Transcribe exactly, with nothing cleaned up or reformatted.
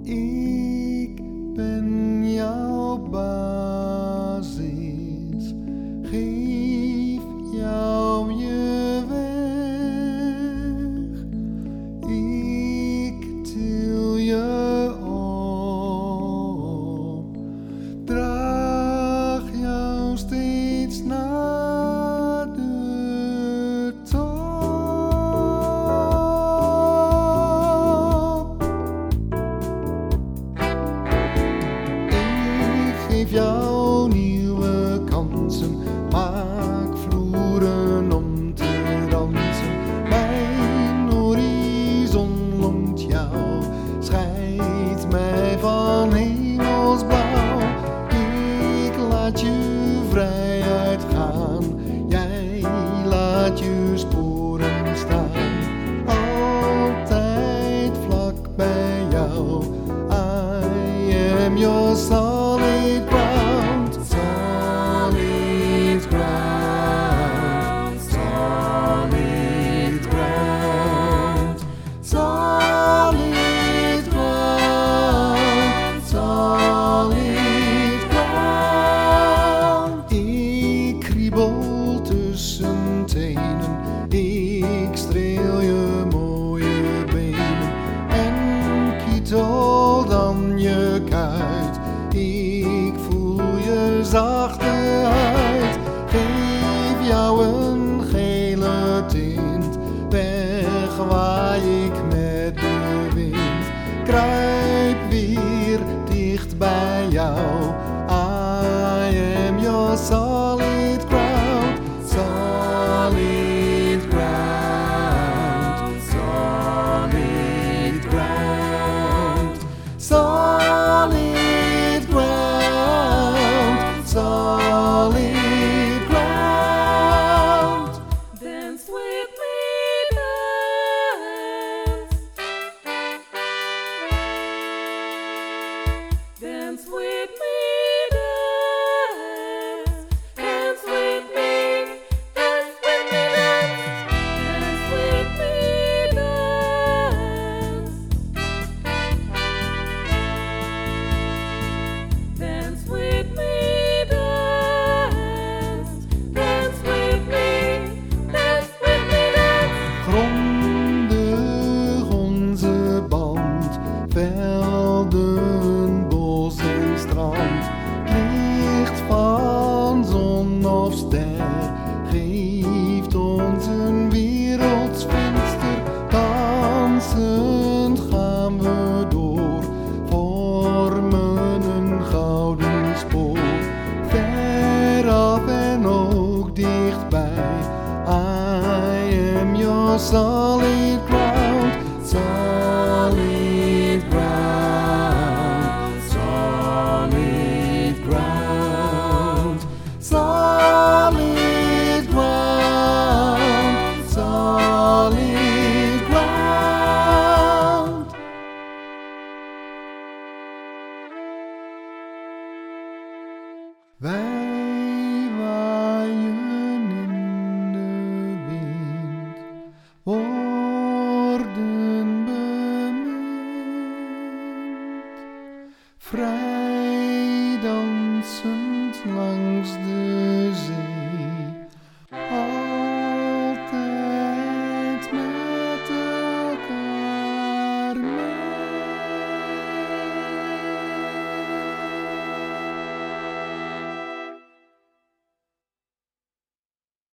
Ik ben jouw basis, geef jou je weg. Ik til je op, draag jou steeds naar de top. Geef jou nieuwe kansen, maak vloeren om te dansen. Mijn horizon longt jou, scheidt mij van hemelsblauw. Ik laat je vrij uitgaan, jij laat je sporen staan. Altijd vlak bij jou, I am your solid ground, solid ground, solid ground, solid ground, solid ground. Ik kriebel tussen tenen, ik streel je mooie benen en kietel dan je kuit. Ik voel je zachte huid, geef jou een gele tint, wegwaai ik met de wind. Kruip weer dicht bij jou, I am your solid ground, solid ground, solid ground, solid ground, solid ground. Dance with me, dance. Dance with me, dance. Dance with me, dance with me, dance. Dance with me, dance. Dance with me, dance. Dance with me, dance with me, dance. Grondig onze band, velden, bos en strand. Licht van zon of ster geeft ons een wereldsvenster. Dansend gaan we door, vormen een gouden spoor. Veraf en ook dichtbij, I am your solid ground.